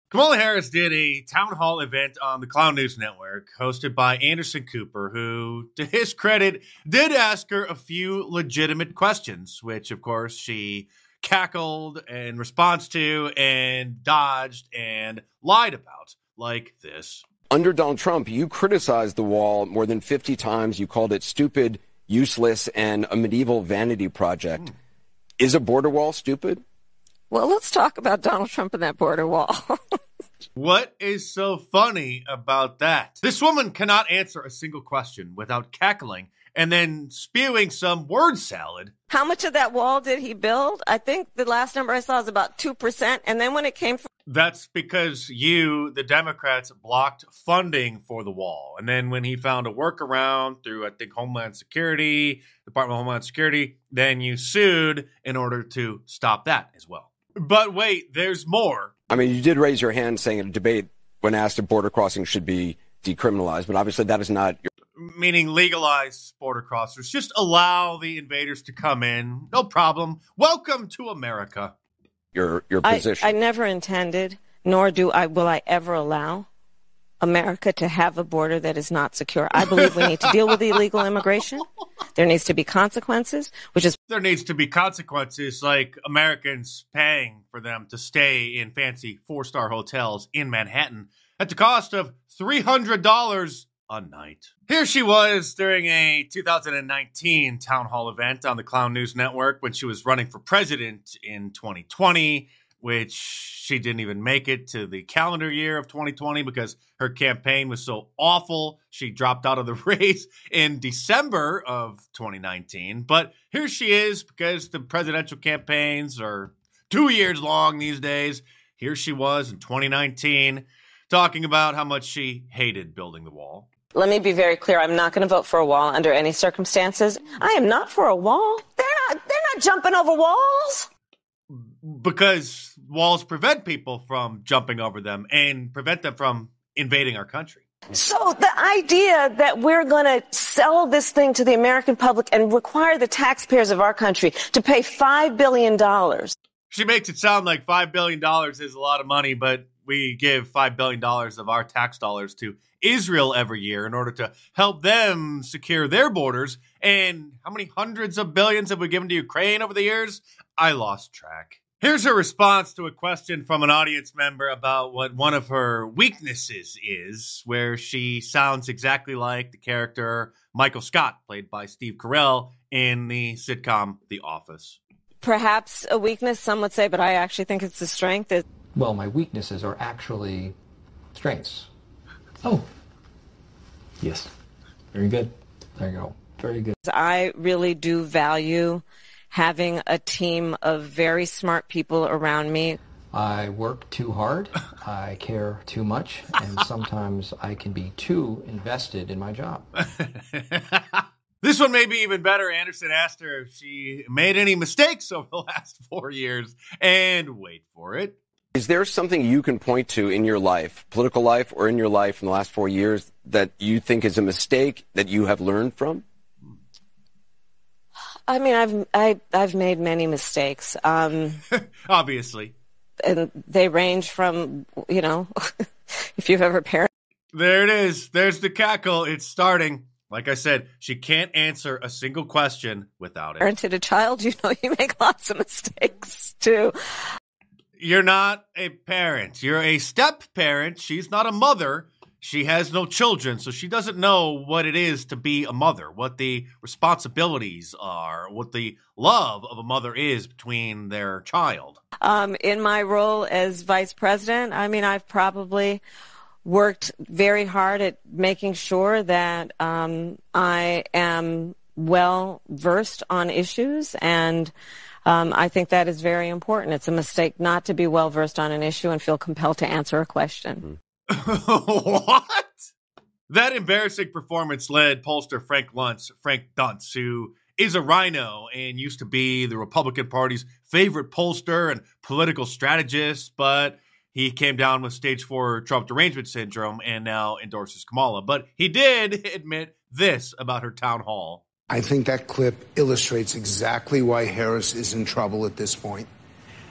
Kamala Harris did a town hall event on the Clown News Network hosted by Anderson Cooper, who, to his credit, did ask her a few legitimate questions, which, of course, she cackled in response to and dodged and lied about, like this. Under Donald Trump, you criticized the wall more than 50 times. You called it stupid, useless, and a medieval vanity project. Is a border wall stupid? Well, let's talk about Donald Trump and that border wall. What is so funny about that? This woman cannot answer a single question without cackling and then spewing some word salad. How much of that wall did he build? I think the last number I saw is about 2%. And then when it came from... That's because you, the Democrats, blocked funding for the wall. And then when he found a workaround through, I think, Homeland Security, Department of Homeland Security, then you sued in order to stop that as well. But wait, there's more. I mean, you did raise your hand saying in a debate when asked if border crossing should be decriminalized, but obviously that is not your... Meaning legalize border crossers. Just allow the invaders to come in. No problem. Welcome to America. Your position. I never intended, nor will I ever allow America to have a border that is not secure. I believe we need to deal with illegal immigration. There needs to be consequences, There needs to be consequences like Americans paying for them to stay in fancy 4-star hotels in Manhattan at the cost of $300 a night. Here she was during a 2019 town hall event on the Clown News Network when she was running for president in 2020, which she didn't even make it to the calendar year of 2020 because her campaign was so awful. She dropped out of the race in December of 2019. But here she is because the presidential campaigns are 2 years long these days. Here she was in 2019 talking about how much she hated building the wall. Let me be very clear. I'm not going to vote for a wall under any circumstances. I am not for a wall. They're not jumping over walls. Because walls prevent people from jumping over them and prevent them from invading our country. So the idea that we're going to sell this thing to the American public and require the taxpayers of our country to pay $5 billion. She makes it sound like $5 billion is a lot of money, but we give $5 billion of our tax dollars to Israel every year in order to help them secure their borders. And how many hundreds of billions have we given to Ukraine over the years? I lost track. Here's her response to a question from an audience member about what one of her weaknesses is, where she sounds exactly like the character Michael Scott, played by Steve Carell in the sitcom The Office. Perhaps a weakness, some would say, but I actually think it's a strength. Well, my weaknesses are actually strengths. Oh, yes. Very good. There you go. Very good. I really do value having a team of very smart people around me. I work too hard, I care too much, and sometimes I can be too invested in my job. This one may be even better. Anderson asked her if she made any mistakes over the last 4 years. And wait for it. Is there something you can point to in your life, political life or in your life in the last 4 years, that you think is a mistake that you have learned from? I mean, I've made many mistakes. Obviously. And they range from, if you've ever parented. There it is. There's the cackle. It's starting. Like I said, she can't answer a single question without it. Parented a child, you make lots of mistakes too. You're not a parent. You're a step parent. She's not a mother. She has no children, so she doesn't know what it is to be a mother, what the responsibilities are, what the love of a mother is between their child. In my role as vice president, I've probably worked very hard at making sure that I am well versed on issues, and I think that is very important. It's a mistake not to be well versed on an issue and feel compelled to answer a question. What? That embarrassing performance led pollster Frank Duntz, who is a rhino and used to be the Republican Party's favorite pollster and political strategist, but he came down with stage 4 Trump derangement syndrome and now endorses Kamala. But he did admit this about her town hall. I think that clip illustrates exactly why Harris is in trouble at this point.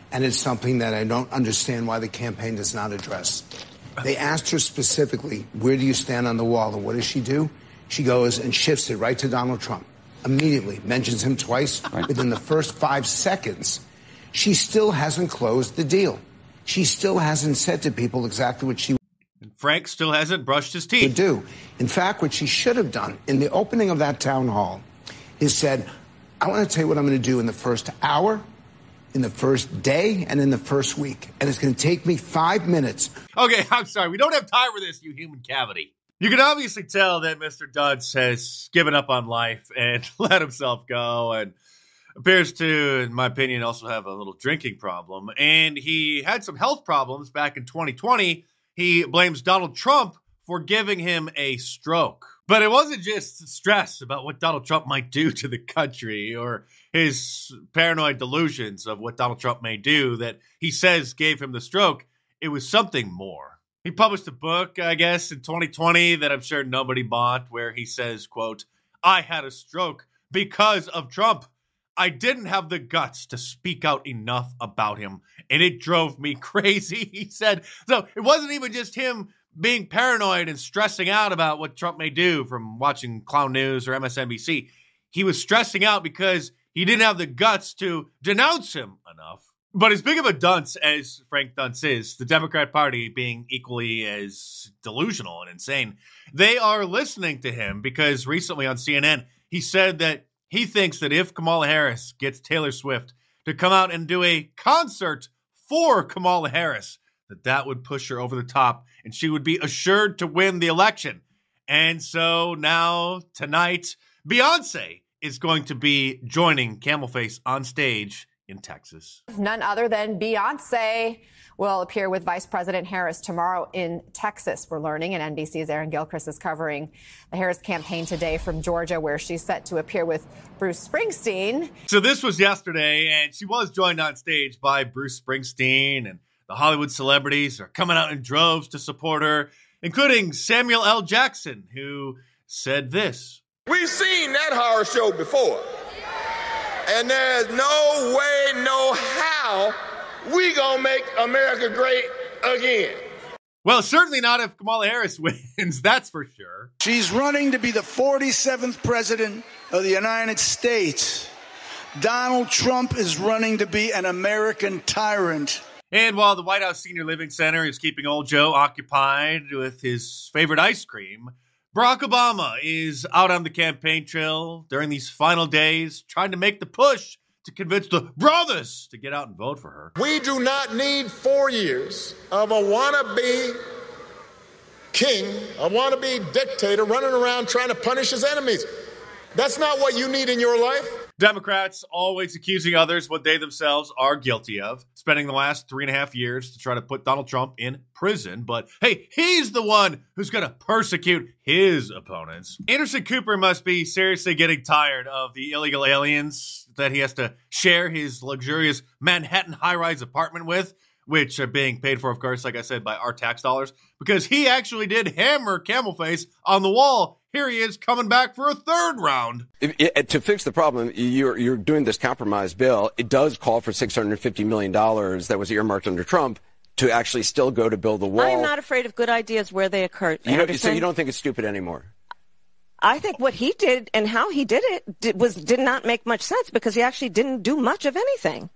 and it's something that I don't understand why the campaign does not address. They asked her specifically, where do you stand on the wall? And what does she do? She goes and shifts it right to Donald Trump. Immediately mentions him twice within the first 5 seconds. She still hasn't closed the deal. She still hasn't said to people exactly what she Frank still hasn't brushed his teeth. would do. In fact, what she should have done in the opening of that town hall is said, I want to tell you what I'm going to do in the first hour, in the first day, and in the first week. And it's going to take me 5 minutes. Okay, I'm sorry. We don't have time for this, you human cavity. You can obviously tell that Mr. Dunce has given up on life and let himself go, and appears to, in my opinion, also have a little drinking problem. And he had some health problems back in 2020. He blames Donald Trump for giving him a stroke. But it wasn't just stress about what Donald Trump might do to the country or his paranoid delusions of what Donald Trump may do that he says gave him the stroke. It was something more. He published a book, I guess, in 2020 that I'm sure nobody bought, where he says, quote, I had a stroke because of Trump. I didn't have the guts to speak out enough about him, and it drove me crazy, he said. So it wasn't even just him being paranoid and stressing out about what Trump may do from watching Clown News or MSNBC. He was stressing out because he didn't have the guts to denounce him enough. But as big of a dunce as Frank Dunce is, the Democrat Party being equally as delusional and insane, they are listening to him because recently on CNN, he said that he thinks that if Kamala Harris gets Taylor Swift to come out and do a concert for Kamala Harris, that would push her over the top and she would be assured to win the election. And so now, tonight, Beyonce is going to be joining Camel Face on stage in Texas. None other than Beyonce will appear with Vice President Harris tomorrow in Texas, we're learning, and NBC's Aaron Gilchrist is covering the Harris campaign today from Georgia, where she's set to appear with Bruce Springsteen. So this was yesterday, and she was joined on stage by Bruce Springsteen, and the Hollywood celebrities are coming out in droves to support her, including Samuel L. Jackson, who said this. We've seen that horror show before, and there's no way, no how we gonna make America great again. Well, certainly not if Kamala Harris wins, that's for sure. She's running to be the 47th president of the United States. Donald Trump is running to be an American tyrant. And while the White House Senior Living Center is keeping old Joe occupied with his favorite ice cream, Barack Obama is out on the campaign trail during these final days, trying to make the push to convince the brothers to get out and vote for her. We do not need 4 years of a wannabe king, a wannabe dictator running around trying to punish his enemies. That's not what you need in your life. Democrats always accusing others what they themselves are guilty of, spending the last 3.5 years to try to put Donald Trump in prison. But hey, he's the one who's going to persecute his opponents. Anderson Cooper must be seriously getting tired of the illegal aliens that he has to share his luxurious Manhattan high-rise apartment with, which are being paid for, of course, like I said, by our tax dollars, because he actually did hammer Camel Face on the wall. Here he is coming back for a third round. To fix the problem, you're doing this compromise bill. It does call for $650 million that was earmarked under Trump to actually still go to build the wall. I'm not afraid of good ideas where they occur. So you don't think it's stupid anymore? I think what he did and how he did it did not make much sense because he actually didn't do much of anything.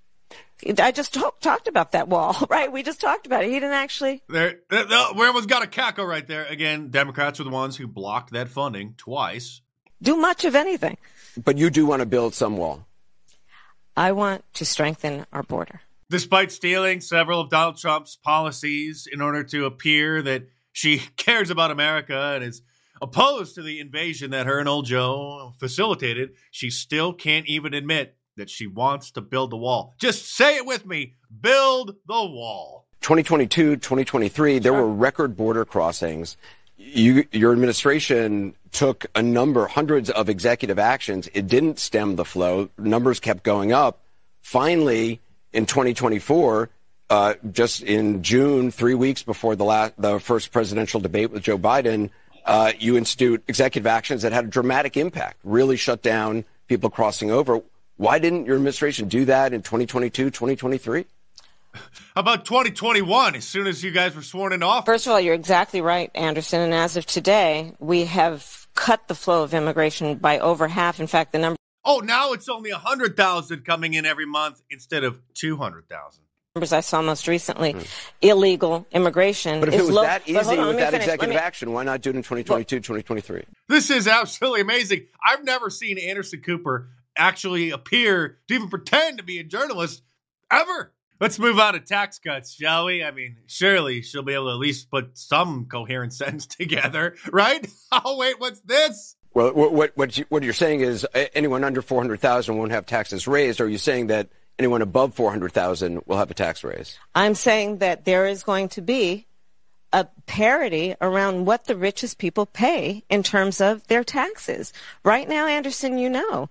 I just talked about that wall, right? We just talked about it. He didn't actually. Everyone's got a cackle right there. Again, Democrats are the ones who blocked that funding twice. Do much of anything. But you do want to build some wall. I want to strengthen our border. Despite stealing several of Donald Trump's policies in order to appear that she cares about America and is opposed to the invasion that her and old Joe facilitated, she still can't even admit that she wants to build the wall. Just say it with me. Build the wall. 2022, 2023, there were record border crossings. Your administration took hundreds of executive actions. It didn't stem the flow. Numbers kept going up. Finally, in 2024, just in June, 3 weeks before the first presidential debate with Joe Biden, you institute executive actions that had a dramatic impact, really shut down people crossing over. Why didn't your administration do that in 2022, 2023? How about 2021, as soon as you guys were sworn into office? First of all, you're exactly right, Anderson. And as of today, we have cut the flow of immigration by over half. In fact, the number... Oh, now it's only 100,000 coming in every month instead of 200,000. Numbers I saw most recently, illegal immigration. But if it was low. that easy with that executive action, why not do it in 2022, 2023? This is absolutely amazing. I've never seen Anderson Cooper actually appear to even pretend to be a journalist ever. Let's move on to tax cuts, shall we? I mean, surely she'll be able to at least put some coherent sentence together, right? Oh, wait, what's this? Well, what you're saying is anyone under 400,000 won't have taxes raised, or are you saying that anyone above 400,000 will have a tax raise? I'm saying that there is going to be a parity around what the richest people pay in terms of their taxes. Right now, Anderson, you know,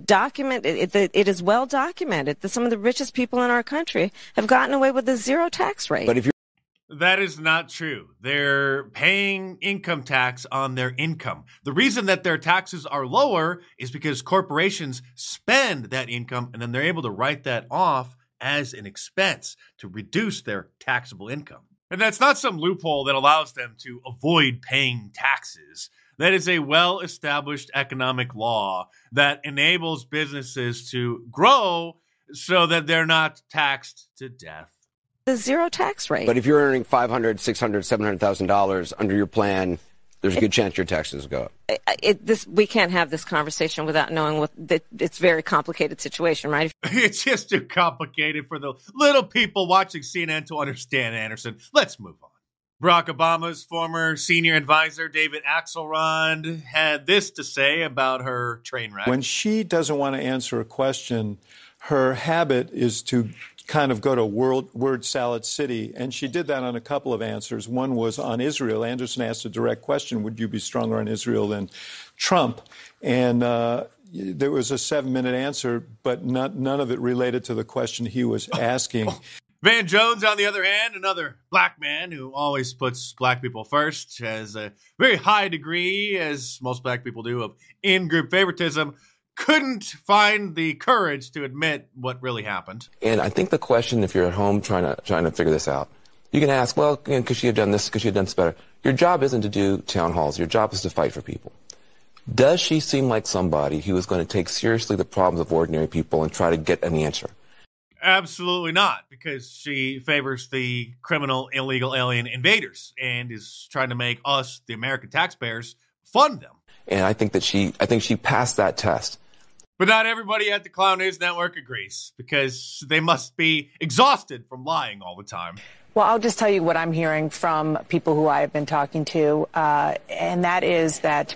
it is well documented that some of the richest people in our country have gotten away with a zero tax rate. But if you're That is not true. They're paying income tax on their income. The reason that their taxes are lower is because corporations spend that income and then they're able to write that off as an expense to reduce their taxable income. And that's not some loophole that allows them to avoid paying taxes. That is a well-established economic law that enables businesses to grow so that they're not taxed to death. The zero tax rate. But if you're earning $500,000, $600,000, $700,000 under your plan, there's a good chance your taxes go up. We can't have this conversation without knowing it's a very complicated situation, right? It's just too complicated for the little people watching CNN to understand, Anderson. Let's move on. Barack Obama's former senior advisor, David Axelrod, had this to say about her train wreck. When she doesn't want to answer a question, her habit is to kind of go to word salad city, and she did that on a couple of answers. One was on Israel. Anderson asked a direct question, would you be stronger on Israel than Trump? And there was a 7-minute answer, but none of it related to the question he was asking. Van Jones, on the other hand, another black man who always puts black people first, has a very high degree, as most black people do, of in-group favoritism, couldn't find the courage to admit what really happened. And I think the question, if you're at home trying to figure this out, you can ask, well, could she have done this? Could she have done this better? Your job isn't to do town halls. Your job is to fight for people. Does she seem like somebody who is going to take seriously the problems of ordinary people and try to get an answer? Absolutely not, because she favors the criminal, illegal alien invaders and is trying to make us, the American taxpayers, fund them. And I think she passed that test. But not everybody at the Clown News Network agrees, because they must be exhausted from lying all the time. Well, I'll just tell you what I'm hearing from people who I have been talking to, and that is that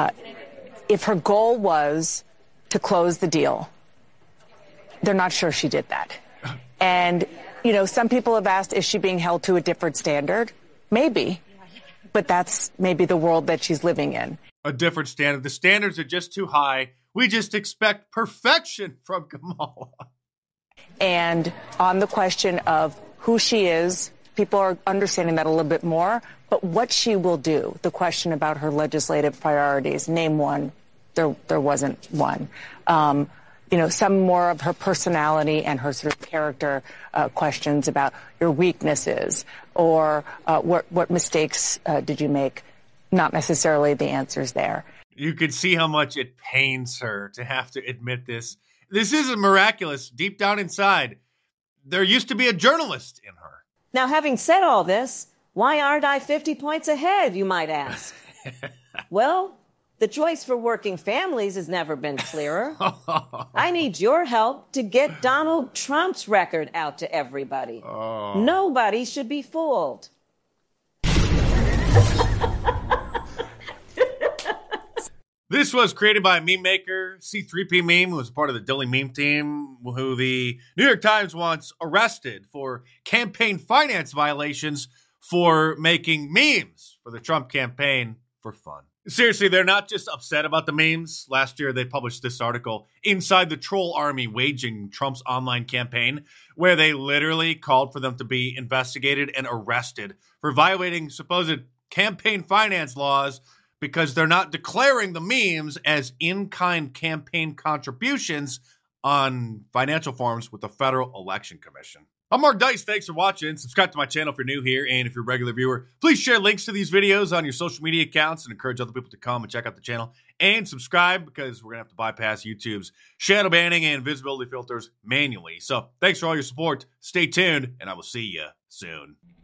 if her goal was to close the deal, they're not sure she did that. And, you know, some people have asked, is she being held to a different standard? Maybe. But that's maybe the world that she's living in. A different standard. The standards are just too high. We just expect perfection from Kamala. And on the question of who she is, people are understanding that a little bit more. But what she will do, the question about her legislative priorities, name one. There wasn't one. You know, some more of her personality and her sort of character questions about your weaknesses or what mistakes did you make? Not necessarily the answers there. You could see how much it pains her to have to admit this. This isn't miraculous. Deep down inside, there used to be a journalist in her. Now, having said all this, why aren't I 50 points ahead, you might ask? Well, the choice for working families has never been clearer. I need your help to get Donald Trump's record out to everybody. Nobody should be fooled. This was created by meme maker C3P Meme, who was part of the Dilly Meme team, who the New York Times wants arrested for campaign finance violations for making memes for the Trump campaign for fun. Seriously, they're not just upset about the memes. Last year, they published this article, Inside the Troll Army Waging Trump's Online Campaign, where they literally called for them to be investigated and arrested for violating supposed campaign finance laws because they're not declaring the memes as in-kind campaign contributions on financial forms with the Federal Election Commission. I'm Mark Dice. Thanks for watching. Subscribe to my channel if you're new here, and if you're a regular viewer, please share links to these videos on your social media accounts and encourage other people to come and check out the channel and subscribe, because we're going to have to bypass YouTube's shadow banning and visibility filters manually. So thanks for all your support. Stay tuned, and I will see you soon.